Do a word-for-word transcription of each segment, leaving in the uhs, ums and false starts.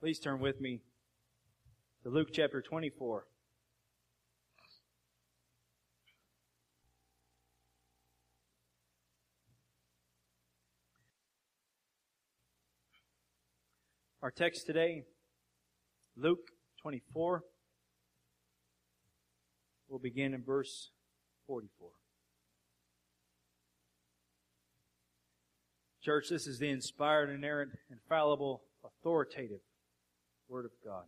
Please turn with me to Luke chapter twenty-four. Our text today, Luke twenty-four. We'll begin in verse forty-four. Church, this is the inspired, inerrant, infallible, authoritative Word of God.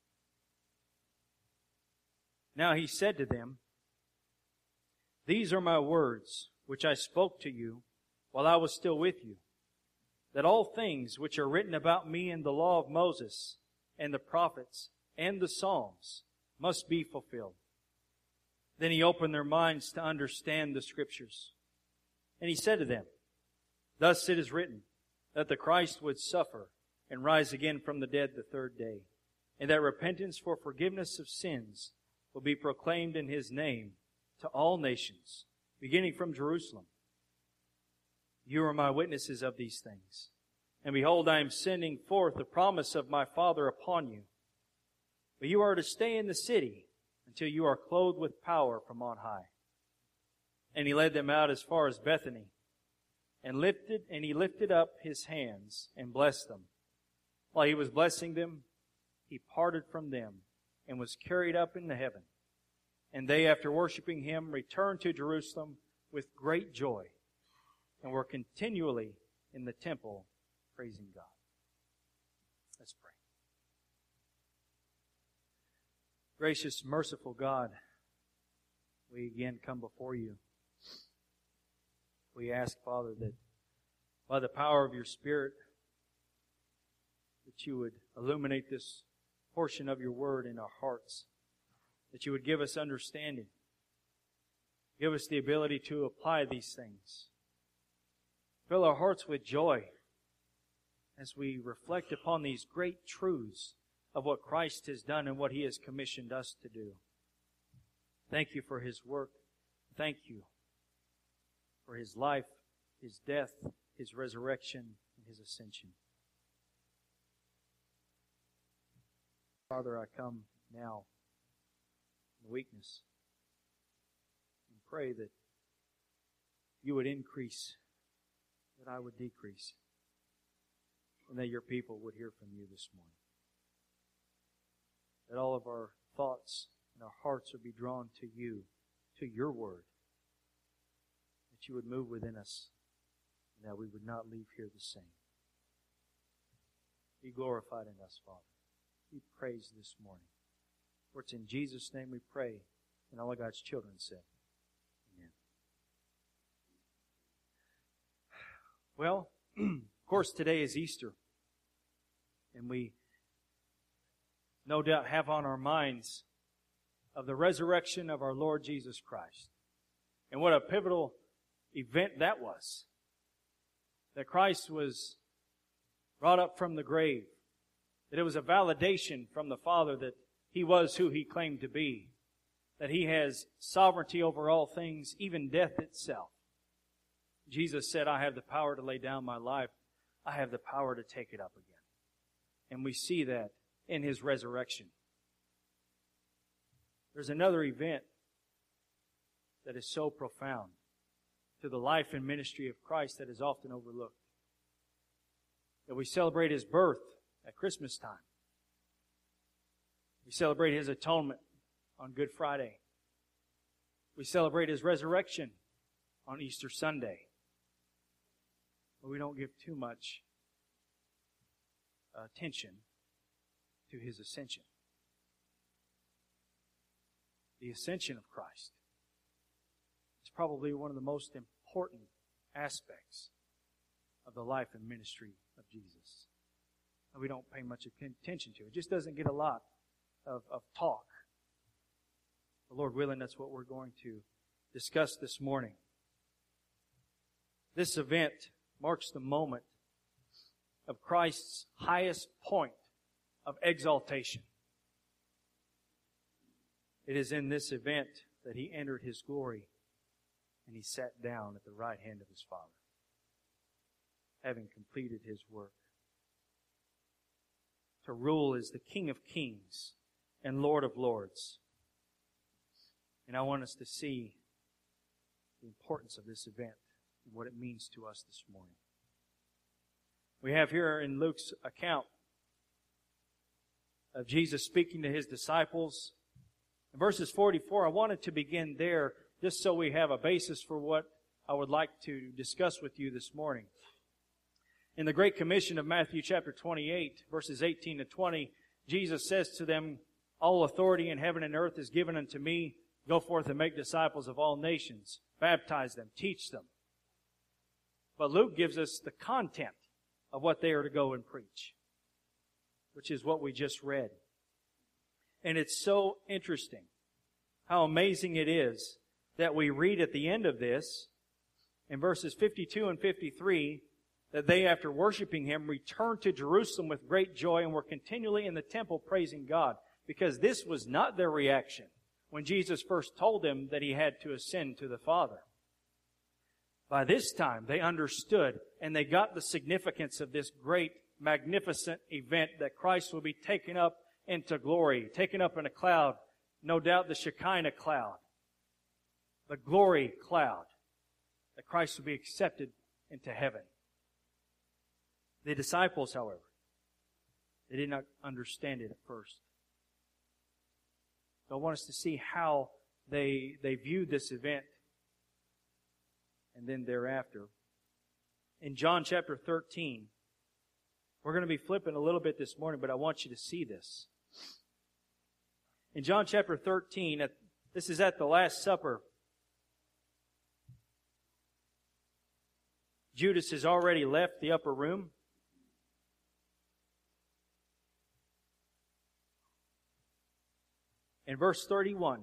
Now he said to them, "These are my words, which I spoke to you while I was still with you, that all things which are written about me in the law of Moses and the prophets and the Psalms must be fulfilled." Then he opened their minds to understand the Scriptures. And he said to them, "Thus it is written, that the Christ would suffer and rise again from the dead the third day, and that repentance for forgiveness of sins will be proclaimed in His name to all nations, beginning from Jerusalem. You are my witnesses of these things. And behold, I am sending forth the promise of my Father upon you. But you are to stay in the city until you are clothed with power from on high." And he led them out as far as Bethany, and lifted and he lifted up his hands and blessed them. While he was blessing them, he parted from them and was carried up into heaven. And they, after worshiping him, returned to Jerusalem with great joy, and were continually in the temple praising God. Let's pray. Gracious, merciful God, we again come before you. We ask, Father, that by the power of your Spirit, that you would illuminate this portion of your word in our hearts, that you would give us understanding, give us the ability to apply these things. Fill our hearts with joy as we reflect upon these great truths of what Christ has done and what He has commissioned us to do. Thank you for His work. Thank you for His life, His death, His resurrection, and His ascension. Father, I come now in weakness and pray that you would increase, that I would decrease, and that your people would hear from you this morning. That all of our thoughts and our hearts would be drawn to you, to your word. That you would move within us, and that we would not leave here the same. Be glorified in us, Father. Be praised this morning. For it's in Jesus' name we pray, and all of God's children said, Amen. Well, of course, today is Easter. And we no doubt have on our minds of the resurrection of our Lord Jesus Christ. And what a pivotal event that was. That Christ was brought up from the grave. That it was a validation from the Father that He was who He claimed to be. That He has sovereignty over all things, even death itself. Jesus said, "I have the power to lay down my life. I have the power to take it up again." And we see that in His resurrection. There's another event that is so profound to the life and ministry of Christ that is often overlooked. That we celebrate His birth at Christmas time. We celebrate His atonement on Good Friday. We celebrate His resurrection on Easter Sunday. But we don't give too much attention to His ascension. The ascension of Christ is probably one of the most important aspects of the life and ministry of Jesus. And we don't pay much attention to it. It just doesn't get a lot of, of talk. The Lord willing, that's what we're going to discuss this morning. This event marks the moment of Christ's highest point of exaltation. It is in this event that He entered His glory and He sat down at the right hand of His Father, having completed His work. to rule as the King of Kings and Lord of Lords. And I want us to see the importance of this event and what it means to us this morning. We have here in Luke's account of Jesus speaking to His disciples. In verses forty-four, I wanted to begin there just so we have a basis for what I would like to discuss with you this morning. In the Great Commission of Matthew chapter twenty-eight, verses eighteen to twenty, Jesus says to them, "All authority in heaven and earth is given unto me. Go forth and make disciples of all nations. Baptize them, teach them." But Luke gives us the content of what they are to go and preach, which is what we just read. And it's so interesting how amazing it is that we read at the end of this, in verses fifty-two and fifty-three, that they, after worshiping Him, returned to Jerusalem with great joy and were continually in the temple praising God. Because this was not their reaction when Jesus first told them that He had to ascend to the Father. By this time, they understood and they got the significance of this great, magnificent event that Christ will be taken up into glory, taken up in a cloud, no doubt the Shekinah cloud, the glory cloud, that Christ will be accepted into heaven. The disciples, however, they did not understand it at first. So I want us to see how they, they viewed this event and then thereafter. In John chapter thirteen, we're going to be flipping a little bit this morning, but I want you to see this. In John chapter thirteen, at, this is at the Last Supper. Judas has already left the upper room. In verse thirty-one,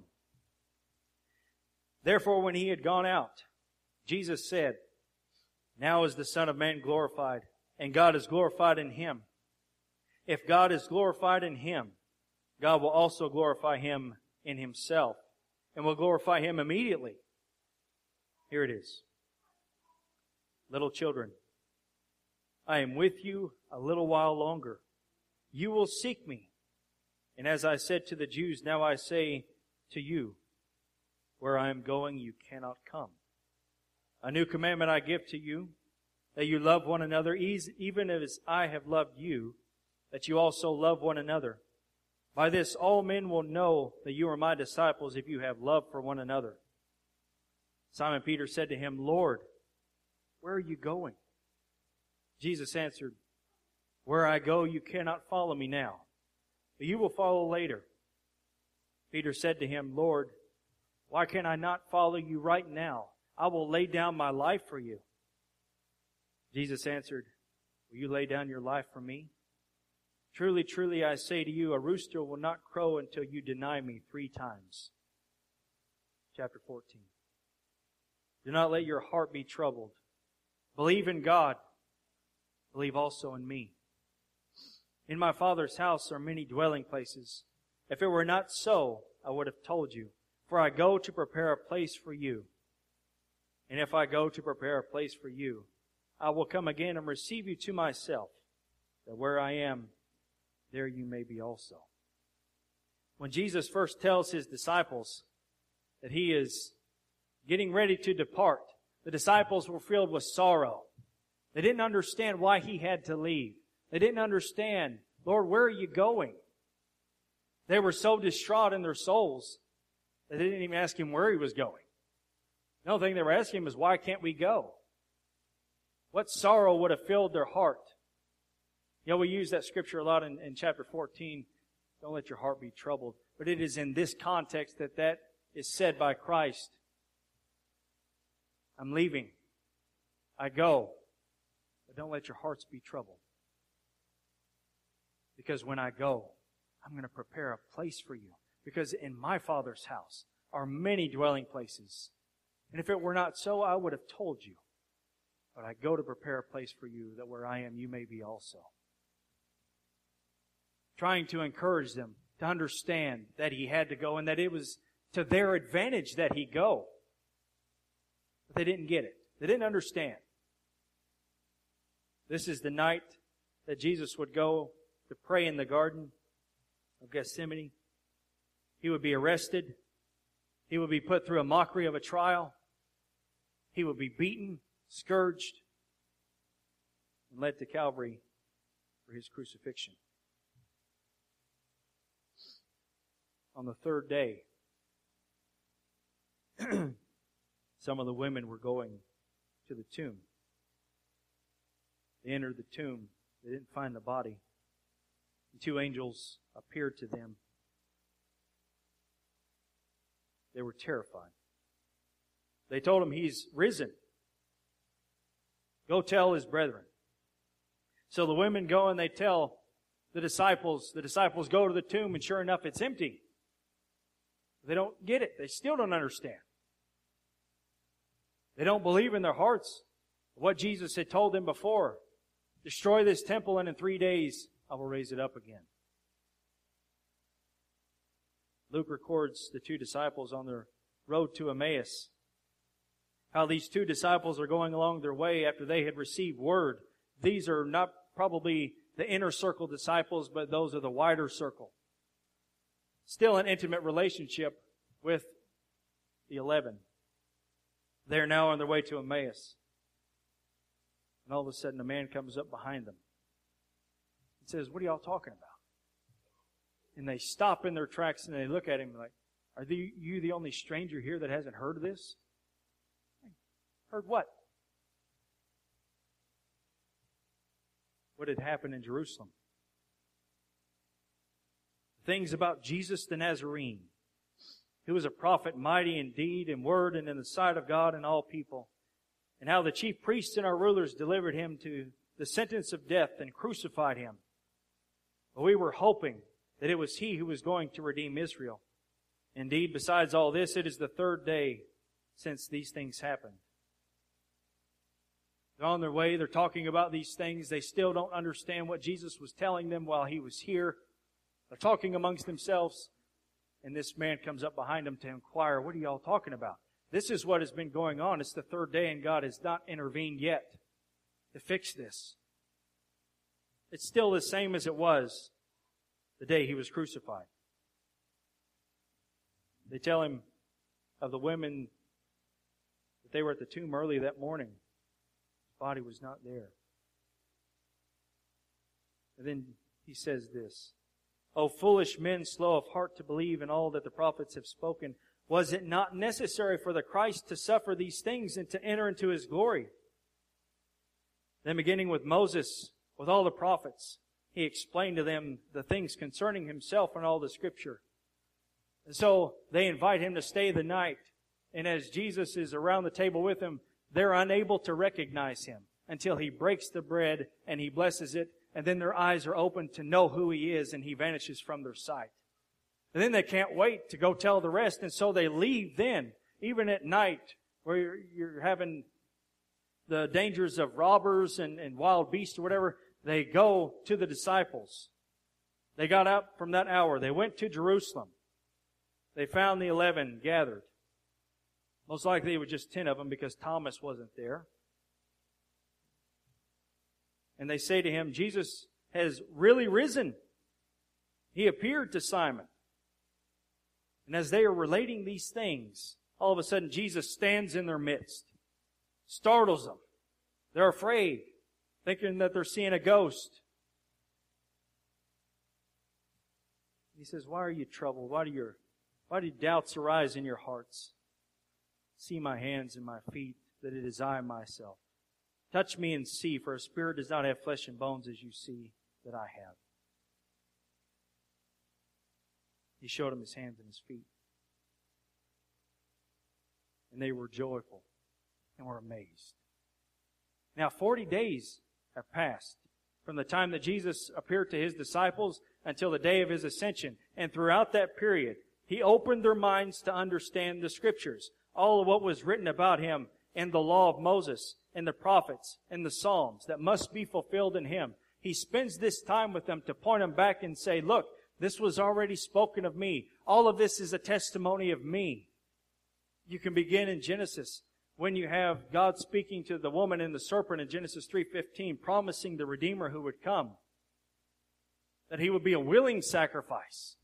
"Therefore when He had gone out, Jesus said, Now is the Son of Man glorified, and God is glorified in Him. If God is glorified in Him, God will also glorify Him in Himself, and will glorify Him immediately." Here it is. "Little children, I am with you a little while longer. You will seek me. And as I said to the Jews, now I say to you, where I am going, you cannot come. A new commandment I give to you, that you love one another, even as I have loved you, that you also love one another. By this all men will know that you are my disciples, if you have love for one another." Simon Peter said to Him, "Lord, where are you going?" Jesus answered, "Where I go, you cannot follow me now, but you will follow later." Peter said to Him, "Lord, why can I not follow you right now? I will lay down my life for you." Jesus answered, "Will you lay down your life for me? Truly, truly, I say to you, a rooster will not crow until you deny me three times." Chapter fourteen. "Do not let your heart be troubled. Believe in God. Believe also in me. In my Father's house are many dwelling places. If it were not so, I would have told you. For I go to prepare a place for you. And if I go to prepare a place for you, I will come again and receive you to myself, that where I am, there you may be also." When Jesus first tells His disciples that He is getting ready to depart, the disciples were filled with sorrow. They didn't understand why He had to leave. They didn't understand, "Lord, where are you going?" They were so distraught in their souls that they didn't even ask Him where He was going. The only thing they were asking Him is, "Why can't we go?" What sorrow would have filled their heart? You know, we use that scripture a lot in, in chapter fourteen. Don't let your heart be troubled. But it is in this context that that is said by Christ. I'm leaving. I go. But don't let your hearts be troubled. Because when I go, I'm going to prepare a place for you. Because in my Father's house are many dwelling places. And if it were not so, I would have told you. But I go to prepare a place for you, that where I am, you may be also. Trying to encourage them to understand that He had to go and that it was to their advantage that He go. But they didn't get it. They didn't understand. This is the night that Jesus would go to pray in the Garden of Gethsemane. He would be arrested. He would be put through a mockery of a trial. He would be beaten, scourged, and led to Calvary for His crucifixion. On the third day, some of the women were going to the tomb. They entered the tomb. They didn't find the body. And two angels appeared to them. They were terrified. They told him, He's risen. Go tell His brethren. So the women go and they tell the disciples. The disciples go to the tomb, and sure enough, it's empty. They don't get it. They still don't understand. They don't believe in their hearts what Jesus had told them before. Destroy this temple, and in three days I will raise it up again. Luke records the two disciples on their road to Emmaus. How these two disciples are going along their way after they had received word. These are not probably the inner circle disciples, but those are the wider circle. Still an intimate relationship with the eleven. They're now on their way to Emmaus. And all of a sudden a man comes up behind them and says, "What are y'all talking about?" And they stop in their tracks and they look at him like, "Are the, you the only stranger here that hasn't heard of this?" Heard what? What had happened in Jerusalem. Things about Jesus the Nazarene, who was a prophet mighty in deed and word and in the sight of God and all people. And how the chief priests and our rulers delivered Him to the sentence of death and crucified Him. But we were hoping that it was He who was going to redeem Israel. Indeed, besides all this, it is the third day since these things happened. They're on their way. They're talking about these things. They still don't understand what Jesus was telling them while He was here. They're talking amongst themselves. And this man comes up behind them to inquire, "What are y'all talking about?" This is what has been going on. It's the third day and God has not intervened yet to fix this. It's still the same as it was the day He was crucified. They tell him of the women that they were at the tomb early that morning. His body was not there. And then he says this, "O foolish men, slow of heart to believe in all that the prophets have spoken. Was it not necessary for the Christ to suffer these things and to enter into His glory?" Then beginning with Moses, with all the prophets, He explained to them the things concerning Himself and all the Scripture. And so they invite Him to stay the night. And as Jesus is around the table with them, they're unable to recognize Him until He breaks the bread and He blesses it. And then their eyes are opened to know who He is, and He vanishes from their sight. And then they can't wait to go tell the rest, and so they leave then, even at night, where you're, you're having the dangers of robbers and, and wild beasts or whatever. They go to the disciples. They got up from that hour. They went to Jerusalem. They found the eleven gathered. Most likely it was just ten of them because Thomas wasn't there. And they say to him, "Jesus has really risen. He appeared to Simon." And as they are relating these things, all of a sudden Jesus stands in their midst, startles them. They're afraid, thinking that they're seeing a ghost. He says, "Why are you troubled? Why do your, why do doubts arise in your hearts? See my hands and my feet, that it is I myself. Touch me and see, for a spirit does not have flesh and bones as you see that I have." He showed them His hands and His feet. And they were joyful and were amazed. Now forty days have passed from the time that Jesus appeared to His disciples until the day of His ascension. And throughout that period, He opened their minds to understand the Scriptures. All of what was written about Him in the law of Moses, and the prophets, and the Psalms that must be fulfilled in Him. He spends this time with them to point them back and say, "Look, this was already spoken of me. All of this is a testimony of me." You can begin in Genesis when you have God speaking to the woman and the serpent in Genesis three fifteen, promising the Redeemer who would come. that He would be a willing sacrifice,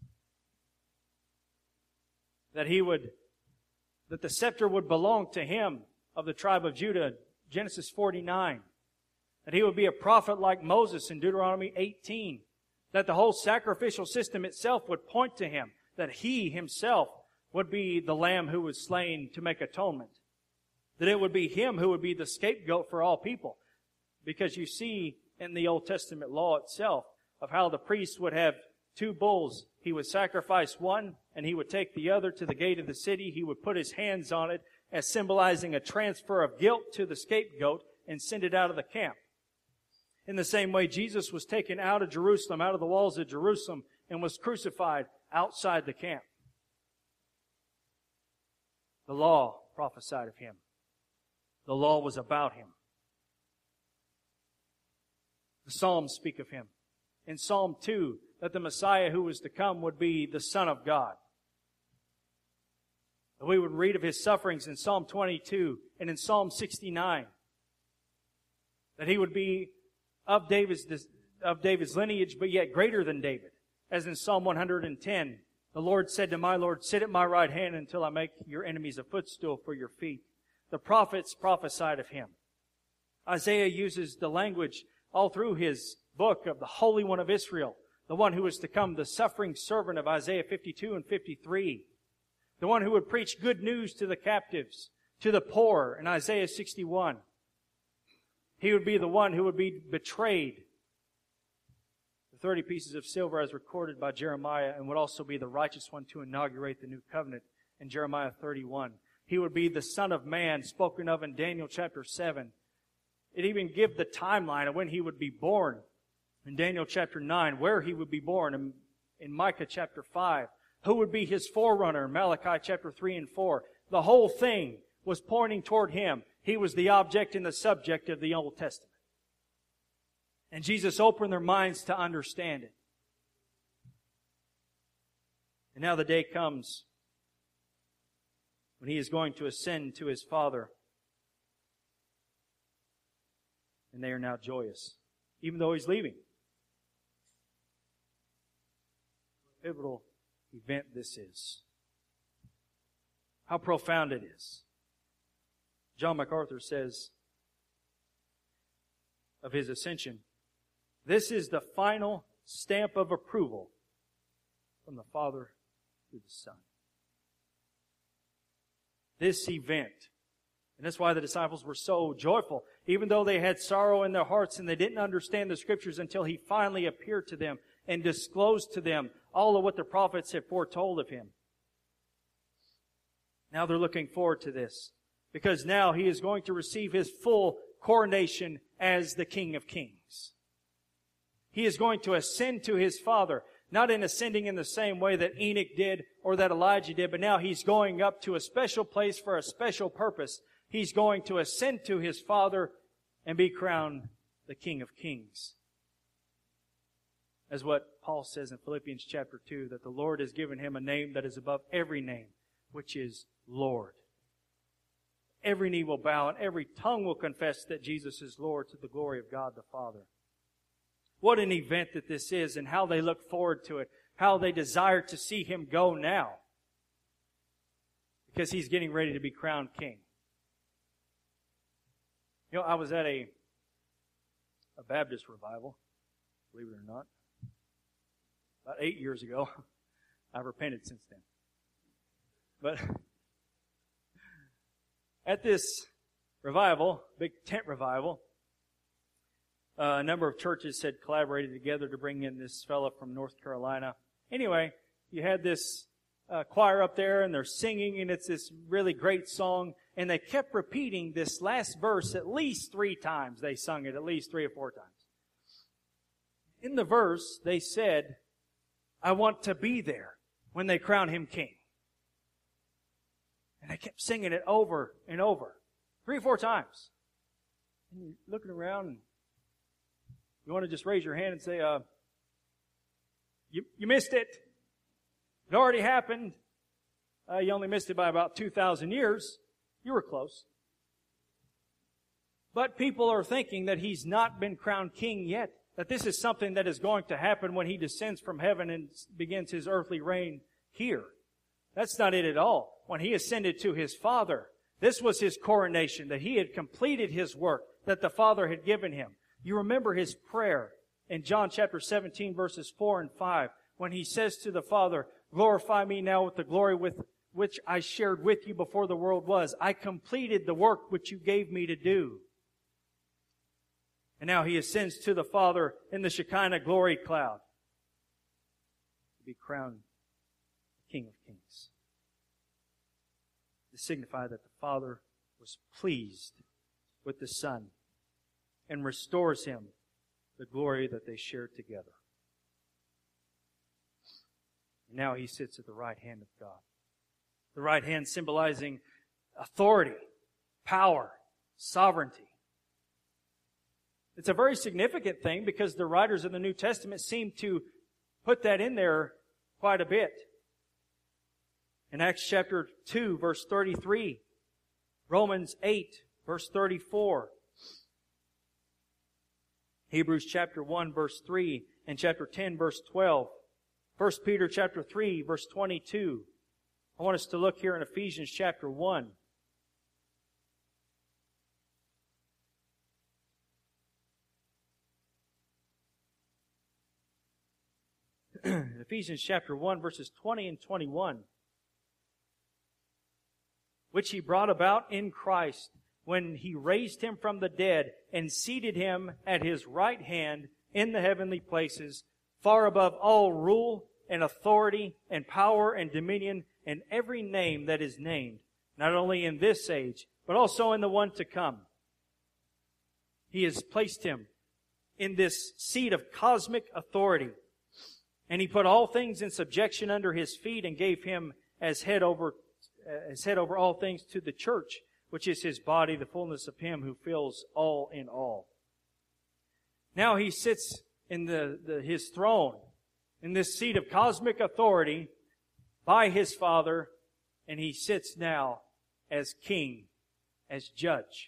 that He would, that the scepter would belong to Him of the tribe of Judah, Genesis forty-nine, that He would be a prophet like Moses in Deuteronomy eighteen, that the whole sacrificial system itself would point to Him, that He Himself would be the Lamb who was slain to make atonement, that it would be Him who would be the scapegoat for all people. Because you see in the Old Testament law itself of how the priest would have two bulls. He would sacrifice one, and he would take the other to the gate of the city. He would put his hands on it as symbolizing a transfer of guilt to the scapegoat and send it out of the camp. In the same way, Jesus was taken out of Jerusalem, out of the walls of Jerusalem, and was crucified outside the camp. The law prophesied of Him. The law was about Him. The Psalms speak of Him. In Psalm two, that the Messiah who was to come would be the Son of God. We would read of His sufferings in Psalm twenty-two and in Psalm sixty-nine. That He would be of David's, of David's lineage, but yet greater than David. As in Psalm one hundred ten, the Lord said to my Lord, sit at my right hand until I make your enemies a footstool for your feet. The prophets prophesied of Him. Isaiah uses the language all through his book of the Holy One of Israel, the one who was to come, the suffering servant of Isaiah fifty-two and fifty-three, the one who would preach good news to the captives, to the poor in Isaiah sixty-one. He would be the one who would be betrayed. The thirty pieces of silver as recorded by Jeremiah, and would also be the righteous one to inaugurate the new covenant in Jeremiah thirty-one. He would be the Son of Man spoken of in Daniel chapter seven. It even gives the timeline of when He would be born in Daniel chapter nine, where He would be born in, in Micah chapter five, who would be His forerunner in Malachi chapter three and four. The whole thing was pointing toward Him. He was the object and the subject of the Old Testament. And Jesus opened their minds to understand it. And now the day comes when He is going to ascend to His Father. And they are now joyous, even though He's leaving. What a pivotal event this is. How profound it is. John MacArthur says of His ascension, this is the final stamp of approval from the Father to the Son. This event. And that's why the disciples were so joyful, even though they had sorrow in their hearts and they didn't understand the Scriptures until He finally appeared to them and disclosed to them all of what the prophets had foretold of Him. Now they're looking forward to this, because now He is going to receive His full coronation as the King of Kings. He is going to ascend to His Father, not in ascending in the same way that Enoch did or that Elijah did, but now He's going up to a special place for a special purpose. He's going to ascend to His Father and be crowned the King of Kings. As what Paul says in Philippians chapter two, that the Lord has given Him a name that is above every name, which is Lord. Every knee will bow and every tongue will confess that Jesus is Lord, to the glory of God the Father. What an event that this is, and how they look forward to it, how they desire to see Him go now, because He's getting ready to be crowned King. You know, I was at a, a Baptist revival, believe it or not, about eight years ago. I've repented since then. But at this revival, big tent revival, uh, a number of churches had collaborated together to bring in this fellow from North Carolina. Anyway, you had this uh, choir up there, and they're singing, and it's this really great song. And they kept repeating this last verse at least three times. They sung it at least three or four times. In the verse, they said, I want to be there when they crown Him King. And they kept singing it over and over. Three or four times. And you're looking around, and you want to just raise your hand and say, uh, you, you missed it. It already happened. Uh, you only missed it by about two thousand years. You were close. But people are thinking that He's not been crowned King yet, that this is something that is going to happen when He descends from heaven and begins His earthly reign here. That's not it at all. When He ascended to His Father, this was His coronation, that He had completed His work that the Father had given Him. You remember His prayer in John chapter seventeen, verses four and five, when He says to the Father, glorify me now with the glory with which I shared with you before the world was. I completed the work which you gave me to do. And now He ascends to the Father in the Shekinah glory cloud to be crowned King of Kings. To signify that the Father was pleased with the Son and restores Him the glory that they shared together. And now He sits at the right hand of God. The right hand symbolizing authority, power, sovereignty. It's a very significant thing because the writers of the New Testament seem to put that in there quite a bit. In Acts chapter two, verse thirty-three, Romans eight, verse thirty-four, Hebrews chapter one, verse three, and chapter ten, verse twelve, First Peter chapter three, verse twenty-two. I want us to look here in Ephesians chapter one. Ephesians chapter one, verses twenty and twenty-one. Which He brought about in Christ when He raised Him from the dead and seated Him at His right hand in the heavenly places, far above all rule and authority and power and dominion and every name that is named, not only in this age, but also in the one to come. He has placed Him in this seat of cosmic authority. And He put all things in subjection under His feet and gave Him as head over, as head over all things to the church, which is His body, the fullness of Him who fills all in all. Now He sits in the, the His throne, in this seat of cosmic authority by His Father, and He sits now as King, as Judge.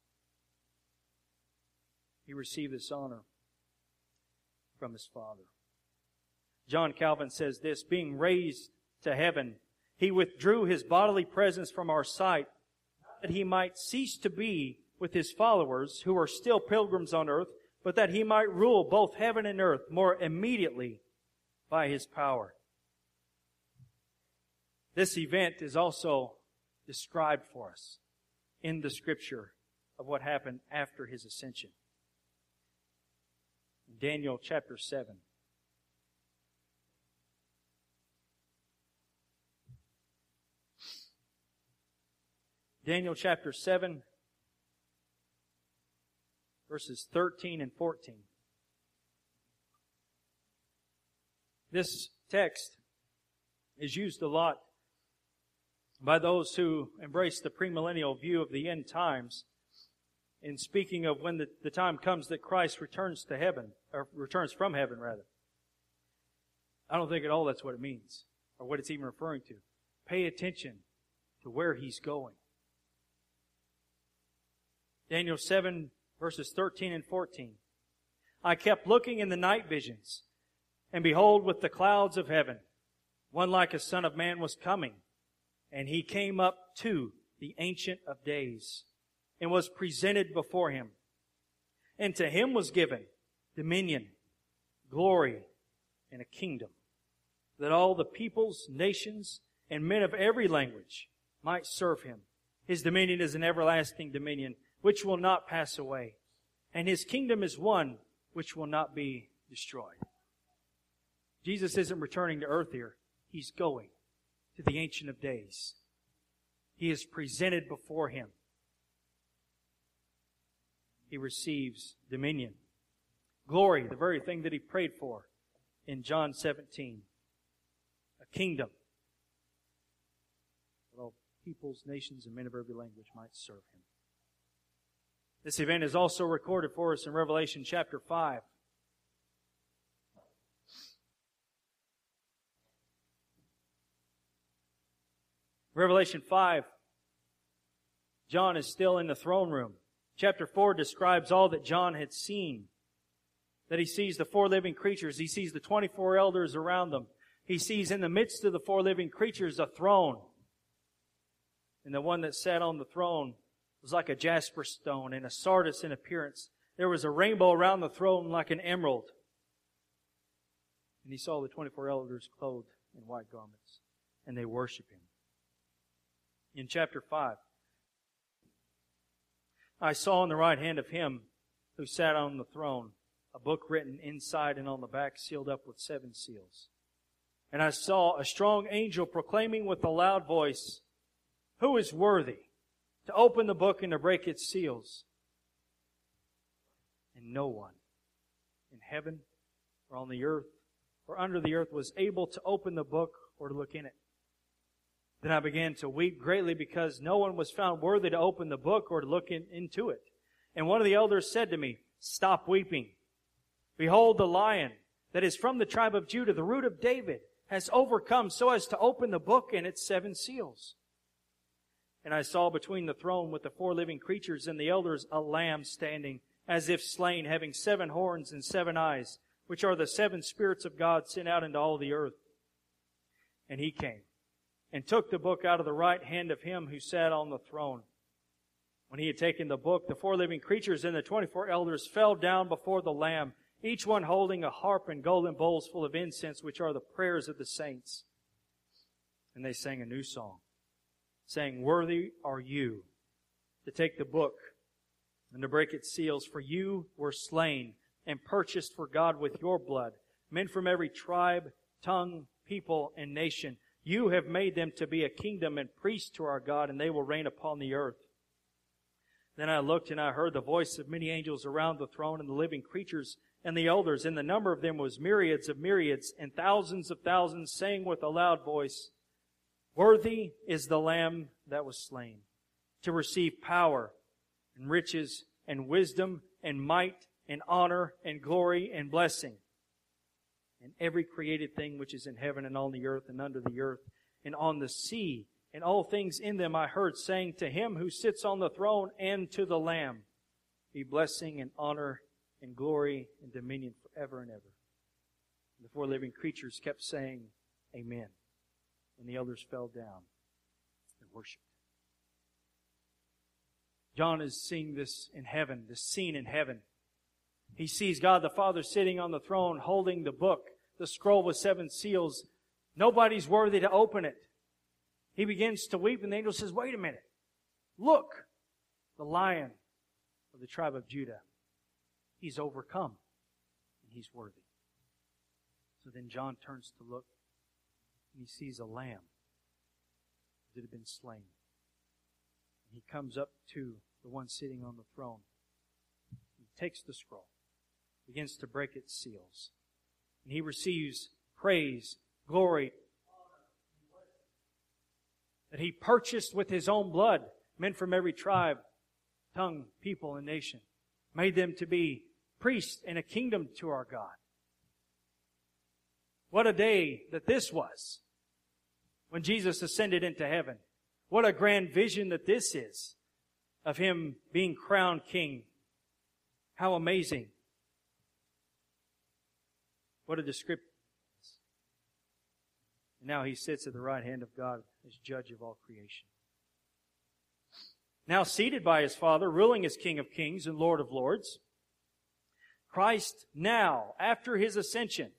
He received this honor from His Father. John Calvin says this, being raised to heaven, He withdrew His bodily presence from our sight, that He might cease to be with His followers, who are still pilgrims on earth, but that He might rule both heaven and earth more immediately by His power. This event is also described for us in the Scripture of what happened after His ascension. In Daniel chapter seven. Daniel chapter seven, verses thirteen and fourteen. This text is used a lot by those who embrace the premillennial view of the end times in speaking of when the, the time comes that Christ returns to heaven, or returns from heaven, rather. I don't think at all that's what it means, or what it's even referring to. Pay attention to where He's going. Daniel seven, verses thirteen and fourteen. I kept looking in the night visions, and behold, with the clouds of heaven, one like a son of man was coming, and He came up to the Ancient of Days, and was presented before Him. And to Him was given dominion, glory, and a kingdom, that all the peoples, nations, and men of every language might serve Him. His dominion is an everlasting dominion, which will not pass away. And His kingdom is one which will not be destroyed. Jesus isn't returning to earth here. He's going to the Ancient of Days. He is presented before Him. He receives dominion. Glory, the very thing that He prayed for in John seventeen. A kingdom that all peoples, nations, and men of every language might serve Him. This event is also recorded for us in Revelation chapter five. Revelation five, John is still in the throne room. Chapter four describes all that John had seen. that he sees the four living creatures. He sees the twenty-four elders around them. He sees in the midst of the four living creatures a throne. And the one that sat on the throne was like a jasper stone and a sardis in appearance. There was a rainbow around the throne like an emerald. And he saw the twenty-four elders clothed in white garments, and they worship him. In chapter five, I saw on the right hand of him who sat on the throne a book written inside and on the back, sealed up with seven seals. And I saw a strong angel proclaiming with a loud voice, "Who is worthy to open the book and to break its seals?" And no one in heaven or on the earth or under the earth was able to open the book or to look in it. Then I began to weep greatly because no one was found worthy to open the book or to look in, into it. And one of the elders said to me, "Stop weeping. Behold, the Lion that is from the tribe of Judah, the root of David, has overcome so as to open the book and its seven seals." And I saw between the throne with the four living creatures and the elders a lamb standing as if slain, having seven horns and seven eyes, which are the seven spirits of God sent out into all the earth. And he came and took the book out of the right hand of him who sat on the throne. When he had taken the book, the four living creatures and the twenty-four elders fell down before the Lamb, each one holding a harp and golden bowls full of incense, which are the prayers of the saints. And they sang a new song, saying, "Worthy are you to take the book and to break its seals, for you were slain and purchased for God with your blood men from every tribe, tongue, people, and nation. You have made them to be a kingdom and priests to our God, and they will reign upon the earth." Then I looked, and I heard the voice of many angels around the throne and the living creatures and the elders, and the number of them was myriads of myriads and thousands of thousands, saying with a loud voice, "Worthy is the Lamb that was slain to receive power and riches and wisdom and might and honor and glory and blessing." And every created thing which is in heaven and on the earth and under the earth and on the sea and all things in them I heard saying, "To him who sits on the throne and to the Lamb be blessing and honor and glory and dominion forever and ever." And the four living creatures kept saying, "Amen." And the elders fell down and worshipped. John is seeing this in heaven, this scene in heaven. He sees God the Father sitting on the throne holding the book, the scroll with seven seals. Nobody's worthy to open it. He begins to weep, and the angel says, "Wait a minute. Look, the Lion of the tribe of Judah. He's overcome, and he's worthy." So then John turns to look, and he sees a lamb that had been slain. And he comes up to the one sitting on the throne. He takes the scroll, begins to break its seals, and he receives praise, glory, that he purchased with his own blood men from every tribe, tongue, people, and nation, made them to be priests and a kingdom to our God. What a day that this was when Jesus ascended into heaven. What a grand vision that this is of him being crowned king. How amazing. What a description. And now he sits at the right hand of God as judge of all creation. Now seated by his Father, ruling as King of kings and Lord of lords, Christ now, after his ascension,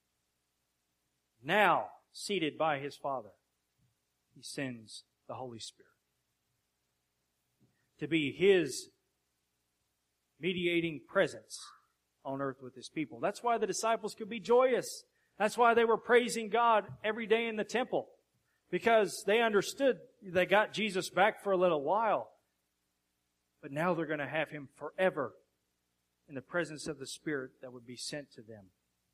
now seated by his Father, he sends the Holy Spirit to be his mediating presence on earth with his people. That's why the disciples could be joyous. That's why they were praising God every day in the temple, because they understood they got Jesus back for a little while, but now they're going to have him forever in the presence of the Spirit that would be sent to them.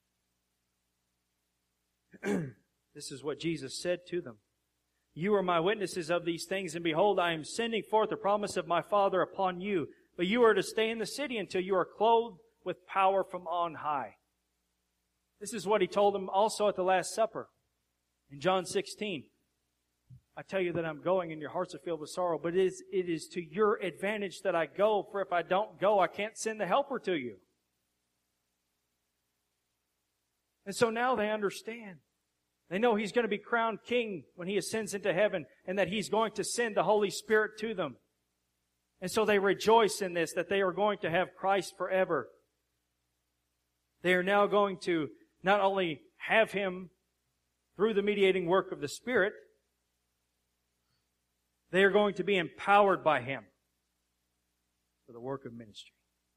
This is what Jesus said to them. "You are my witnesses of these things, and behold, I am sending forth the promise of my Father upon you. But you are to stay in the city until you are clothed with power from on high." This is what he told them also at the Last Supper. In John sixteen, "I tell you that I'm going, and your hearts are filled with sorrow, but it is, it is to your advantage that I go, for if I don't go, I can't send the Helper to you." And so now they understand. They know He's going to be crowned king when He ascends into heaven, and that He's going to send the Holy Spirit to them. And so they rejoice in this, that they are going to have Christ forever. They are now going to not only have Him through the mediating work of the Spirit, they are going to be empowered by Him for the work of ministry.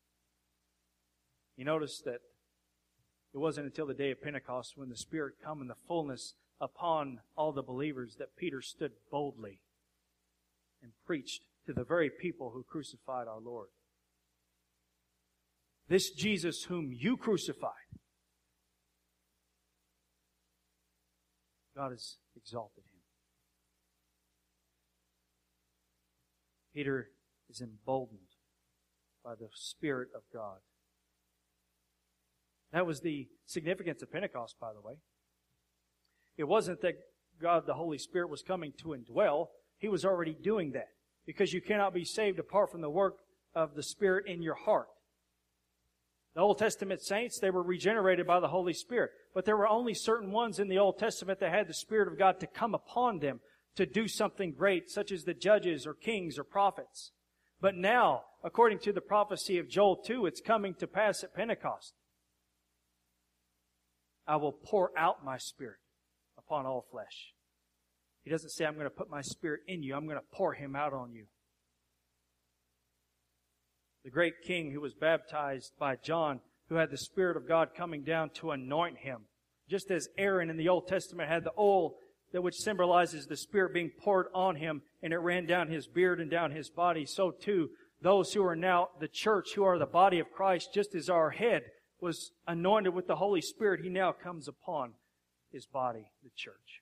You notice that it wasn't until the day of Pentecost, when the Spirit come in the fullness upon all the believers, that Peter stood boldly and preached to the very people who crucified our Lord. This Jesus whom you crucified, God has exalted Him. Peter is emboldened by the Spirit of God. That was the significance of Pentecost, by the way. It wasn't that God, the Holy Spirit, was coming to indwell. He was already doing that. Because you cannot be saved apart from the work of the Spirit in your heart. The Old Testament saints, they were regenerated by the Holy Spirit. But there were only certain ones in the Old Testament that had the Spirit of God to come upon them to do something great, such as the judges or kings or prophets. But now, according to the prophecy of Joel two, it's coming to pass at Pentecost. I will pour out my Spirit upon all flesh. He doesn't say, I'm going to put my Spirit in you. I'm going to pour Him out on you. The great king who was baptized by John, who had the Spirit of God coming down to anoint him. Just as Aaron in the Old Testament had the oil that which symbolizes the Spirit being poured on him, and it ran down his beard and down his body, so too those who are now the church, who are the body of Christ, just as our head was anointed with the Holy Spirit, He now comes upon His body, the church,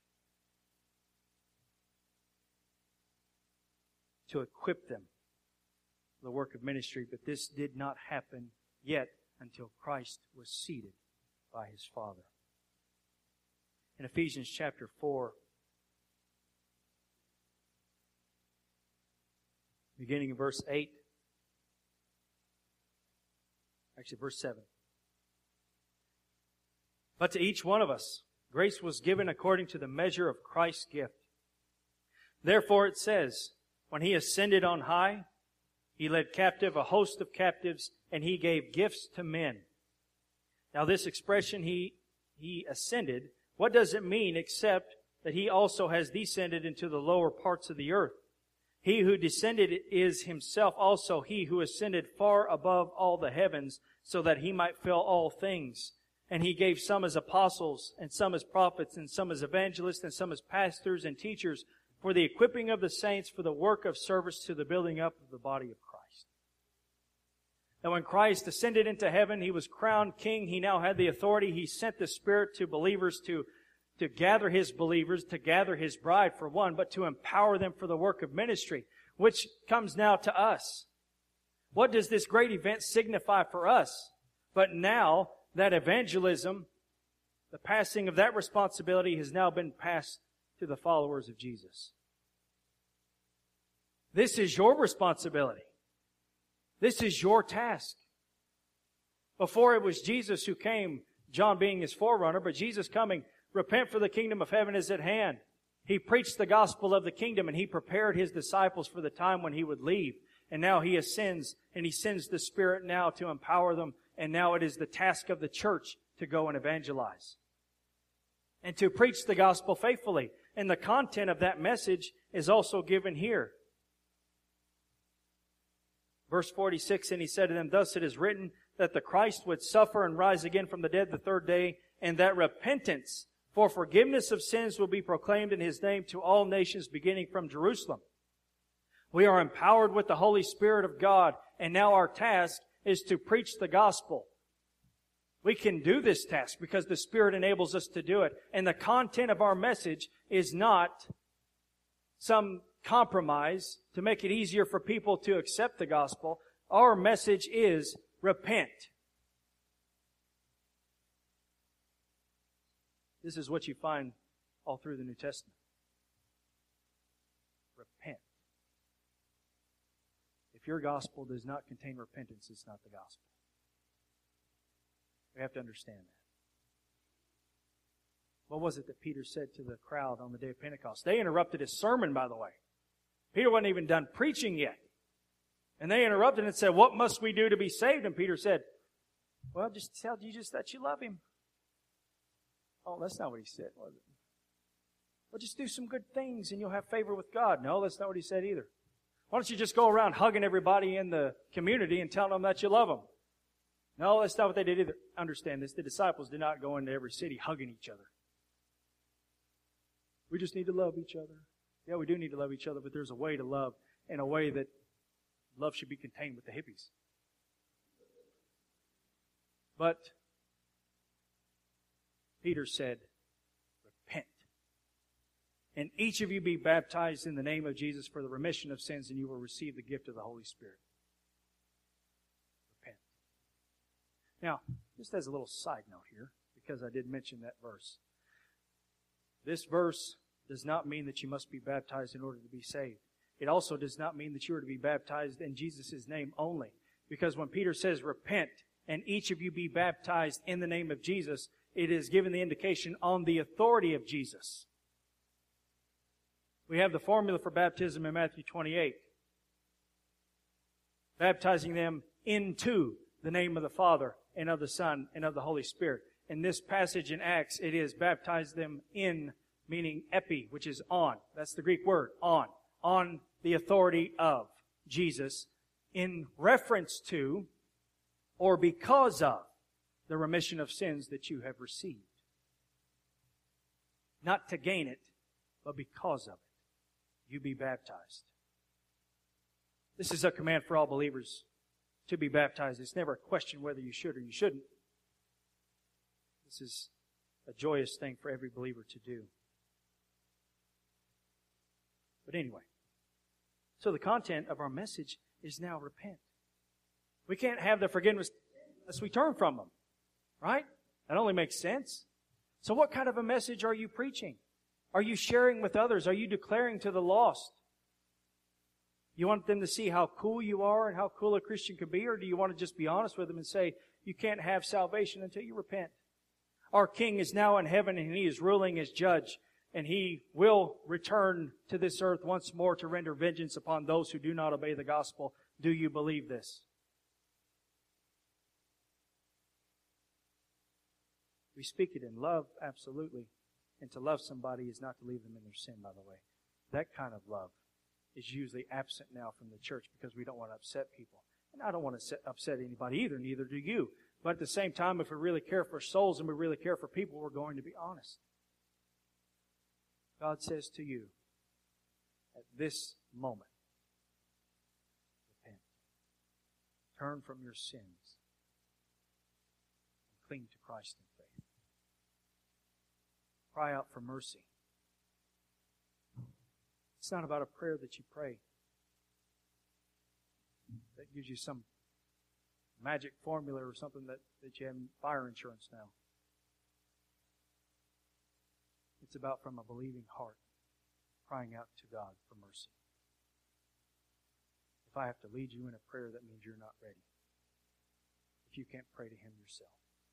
to equip them for the work of ministry. But this did not happen yet until Christ was seated by His Father. In Ephesians chapter four, beginning in verse eight, actually verse seven. But to each one of us, grace was given according to the measure of Christ's gift. Therefore it says, when He ascended on high, He led captive a host of captives, and He gave gifts to men. Now this expression, He, he ascended, what does it mean except that He also has descended into the lower parts of the earth? He who descended is Himself also He who ascended far above all the heavens, so that He might fill all things. And He gave some as apostles, and some as prophets, and some as evangelists, and some as pastors and teachers, for the equipping of the saints, for the work of service to the building up of the body of Christ. Now when Christ ascended into heaven, He was crowned king. He now had the authority. He sent the Spirit to believers to, to gather His believers, to gather His bride for one, but to empower them for the work of ministry, which comes now to us. What does this great event signify for us? But now, that evangelism, the passing of that responsibility, has now been passed to the followers of Jesus. This is your responsibility. This is your task. Before it was Jesus who came, John being His forerunner, but Jesus coming, repent for the kingdom of heaven is at hand. He preached the gospel of the kingdom, and He prepared His disciples for the time when He would leave. And now He ascends, and He sends the Spirit now to empower them. And now it is the task of the church to go and evangelize and to preach the gospel faithfully. And the content of that message is also given here. Verse forty-six, and He said to them, thus it is written that the Christ would suffer and rise again from the dead the third day, and that repentance for forgiveness of sins will be proclaimed in His name to all nations, beginning from Jerusalem. We are empowered with the Holy Spirit of God, and now our task is to preach the gospel. We can do this task because the Spirit enables us to do it. And the content of our message is not some compromise to make it easier for people to accept the gospel. Our message is repent. This is what you find all through the New Testament. Repent. If your gospel does not contain repentance, it's not the gospel. We have to understand that. What was it that Peter said to the crowd on the day of Pentecost? They interrupted his sermon, by the way. Peter wasn't even done preaching yet. And they interrupted and said, what must we do to be saved? And Peter said, well, just tell Jesus that you love him. Oh, that's not what he said, was it? Well, just do some good things and you'll have favor with God. No, that's not what he said either. Why don't you just go around hugging everybody in the community and telling them that you love them? No, that's not what they did either. Understand this. The disciples did not go into every city hugging each other. We just need to love each other. Yeah, we do need to love each other, but there's a way to love in a way that love should be contained with the hippies. But Peter said, repent. And each of you be baptized in the name of Jesus for the remission of sins, and you will receive the gift of the Holy Spirit. Repent. Now, just as a little side note here, because I did mention that verse. This verse does not mean that you must be baptized in order to be saved. It also does not mean that you are to be baptized in Jesus' name only. Because when Peter says, repent, and each of you be baptized in the name of Jesus, it is given the indication on the authority of Jesus. We have the formula for baptism in Matthew twenty-eight. Baptizing them into the name of the Father and of the Son and of the Holy Spirit. In this passage in Acts, it is baptize them in, meaning epi, which is on. That's the Greek word, on. On the authority of Jesus, in reference to or because of the remission of sins that you have received. Not to gain it, but because of it. You be baptized. This is a command for all believers to be baptized. It's never a question whether you should or you shouldn't. This is a joyous thing for every believer to do. But anyway, so the content of our message is now repent. We can't have the forgiveness unless we turn from them. Right? That only makes sense. So what kind of a message are you preaching? Are you sharing with others? Are you declaring to the lost? You want them to see how cool you are and how cool a Christian can be? Or do you want to just be honest with them and say, you can't have salvation until you repent? Our King is now in heaven and He is ruling as judge. And He will return to this earth once more to render vengeance upon those who do not obey the gospel. Do you believe this? We speak it in love, absolutely. And to love somebody is not to leave them in their sin, by the way. That kind of love is usually absent now from the church because we don't want to upset people. And I don't want to upset anybody either, neither do you. But at the same time, if we really care for souls and we really care for people, we're going to be honest. God says to you, at this moment, repent. Turn from your sins and cling to Christ in faith. Cry out for mercy. It's not about a prayer that you pray that gives you some magic formula or something that, that you have in fire insurance now. It's about from a believing heart crying out to God for mercy. If I have to lead you in a prayer, that means you're not ready. If you can't pray to Him yourself.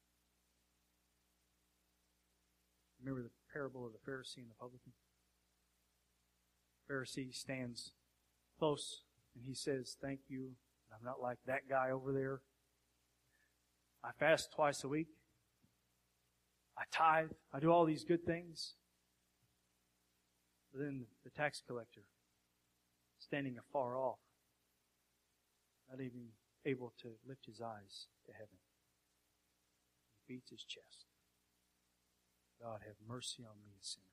Remember the parable of the Pharisee and the publican? The Pharisee stands close and he says, thank you. I'm not like that guy over there. I fast twice a week. I tithe. I do all these good things. But then the tax collector, standing afar off, not even able to lift his eyes to heaven, he beats his chest. God, have mercy on me, a sinner.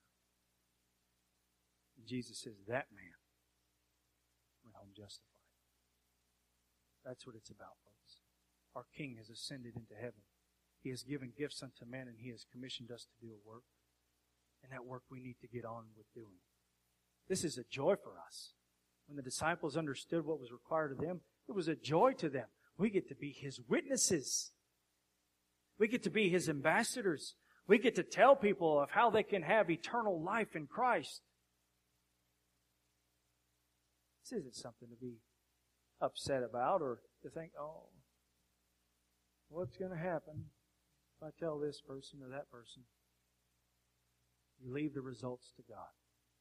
And Jesus says, that man went home justified. That's what it's about, folks. Our King has ascended into heaven. He has given gifts unto men, and He has commissioned us to do a work. And that work we need to get on with doing. This is a joy for us. When the disciples understood what was required of them, it was a joy to them. We get to be His witnesses. We get to be His ambassadors. We get to tell people of how they can have eternal life in Christ. This isn't something to be upset about or to think, oh, what's going to happen if I tell this person or that person? You leave the results to God.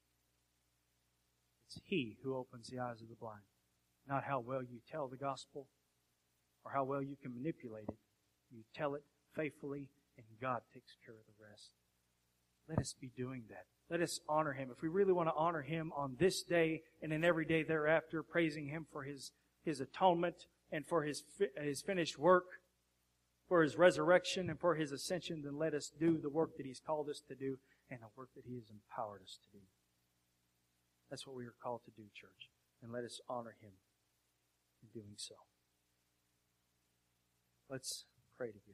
It's He who opens the eyes of the blind, not how well you tell the gospel or how well you can manipulate it. You tell it faithfully, and God takes care of the rest. Let us be doing that. Let us honor Him. If we really want to honor Him on this day and in every day thereafter, praising Him for His, His atonement and for His, His finished work, for His resurrection and for His ascension, then let us do the work that He's called us to do and the work that He has empowered us to do. That's what we are called to do, church. And let us honor Him in doing so. Let's pray together.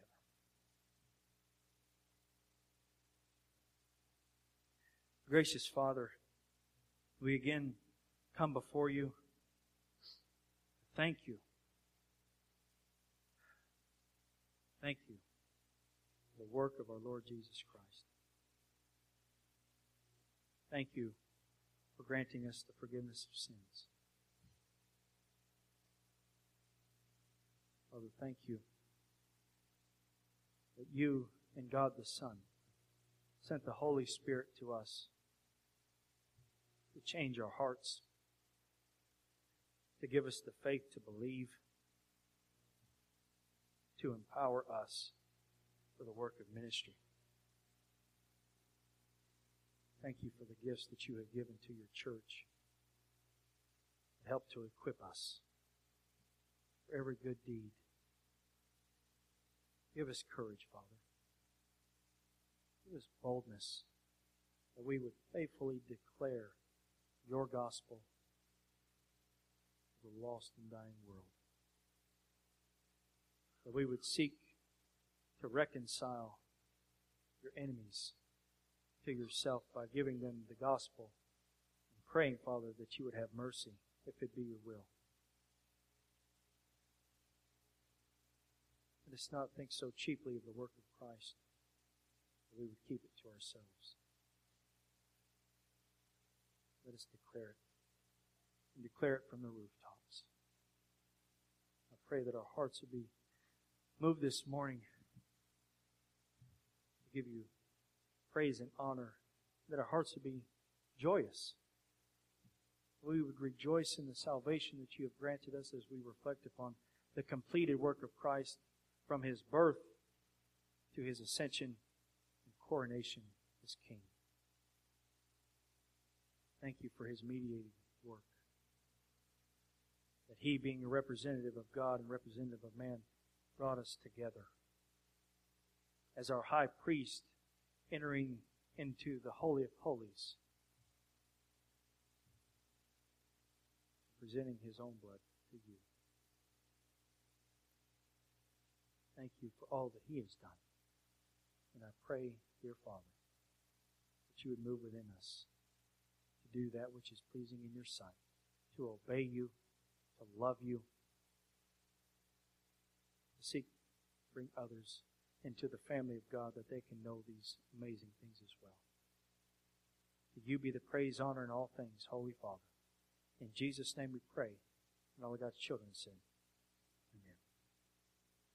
Gracious Father, we again come before You. Thank You. Thank You for the work of our Lord Jesus Christ. Thank You for granting us the forgiveness of sins. Father, thank You that You and God the Son sent the Holy Spirit to us to change our hearts, to give us the faith to believe, to empower us for the work of ministry. Thank You for the gifts that You have given to Your church to help to equip us for every good deed. Give us courage, Father. Give us boldness that we would faithfully declare Your gospel to the lost and dying world. That we would seek to reconcile Your enemies to Yourself by giving them the gospel and praying, Father, that You would have mercy if it be Your will. Let us not think so cheaply of the work of Christ that we would keep it to ourselves. Let us declare it, and declare it from the rooftops. I pray that our hearts would be moved this morning to give You praise and honor, that our hearts would be joyous. We would rejoice in the salvation that You have granted us as we reflect upon the completed work of Christ from His birth to His ascension and coronation as King. Thank You for His mediating work. That He, being a representative of God and representative of man, brought us together. As our high priest entering into the Holy of Holies, presenting His own blood to You. Thank You for all that He has done. And I pray, dear Father, that You would move within us to do that which is pleasing in Your sight, to obey You, to love You, to seek to bring others into the family of God that they can know these amazing things as well. To You be the praise, honor, and all things, Holy Father. In Jesus' name we pray. And all of God's children said,